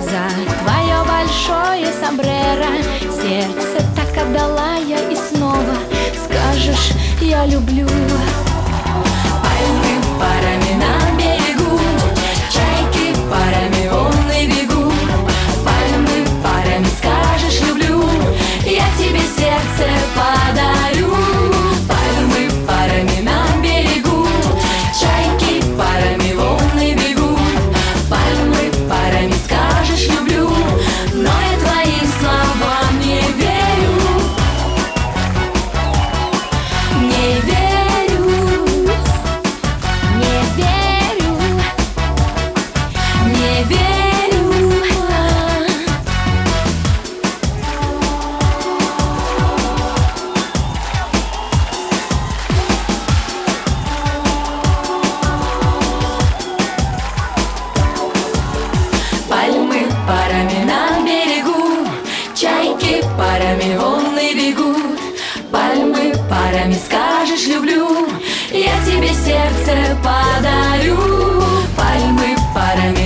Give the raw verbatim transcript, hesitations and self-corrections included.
за твое большое сомбреро. Сердце так отдала я, и снова скажешь: я люблю. Пальмы парами на берегу, чайки парами волны бегут. Пальмы парами скажешь: люблю, я тебе сердце подарю. Пальмы парами на берегу, чайки парами волны бегут. Пальмы парами скажешь: люблю, но я твоим словам не верю. Не верю, не верю, не верю. Пальмы парами на берегу, чайки парами волны бегут. Пальмы парами скажешь: люблю, я тебе сердце подарю. Пальмы парами